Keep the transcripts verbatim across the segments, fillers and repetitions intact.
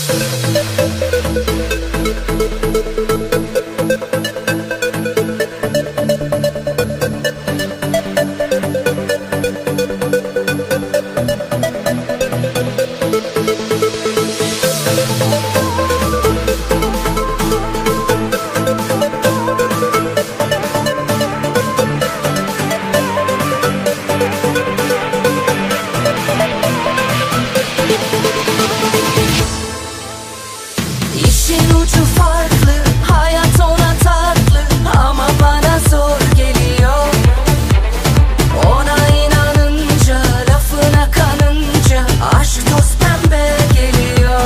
İşin ucu farklı, hayat ona tatlı ama bana zor geliyor. Ona inanınca, lafına kanınca aşk toz pembe geliyor.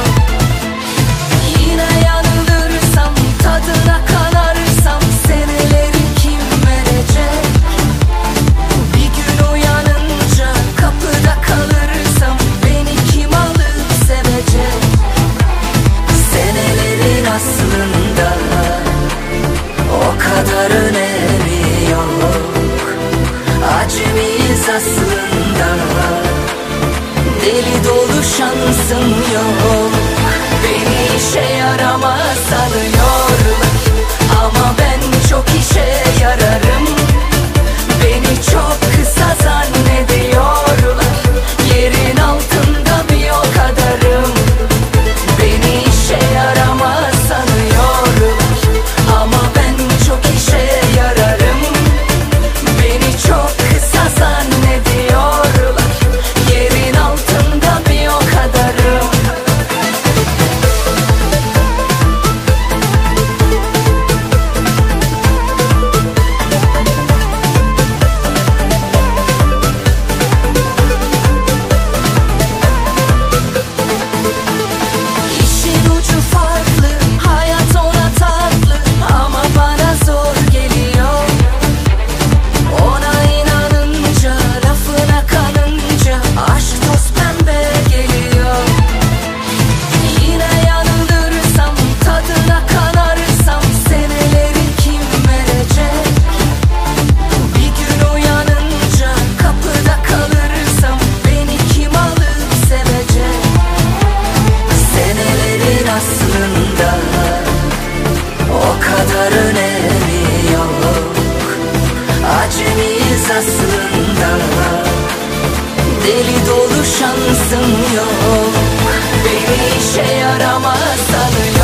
Yine yanılırsam, tadına kanarsam seneleri kim verecek? Bir gün uyanınca kapıda kalırsam beni kim alıp sevecek? Senelerin aslında o kadar önemi yok. Acemiyiz aslında, deli dolu şansım yok. Beni işe yaramaz sanıyorlar ama ben çok işe yararım. Beni çok kısa zannediyorlar, yerin altında bir o kadarım. Beni işe yaramaz sanıyorlar ama ben çok işe yararım. Beni çok kısa zannediyorlar, yerin altında bir o kadarım. İşin ucu farklı, hayat ona tatlı ama bana zor geliyor. Ona inanınca, lafına kanınca aşk toz pembe geliyor. Yine yanılırsam, tadına kanarsam seneleri kim verecek? Bir gün uyanınca kapıda kalırsam beni kim alıp sevecek? Senelerin aslında o kadar önemi yok. Acemiyiz aslında, deli dolu şansım yok. Beni işe yaramaz sanıyor.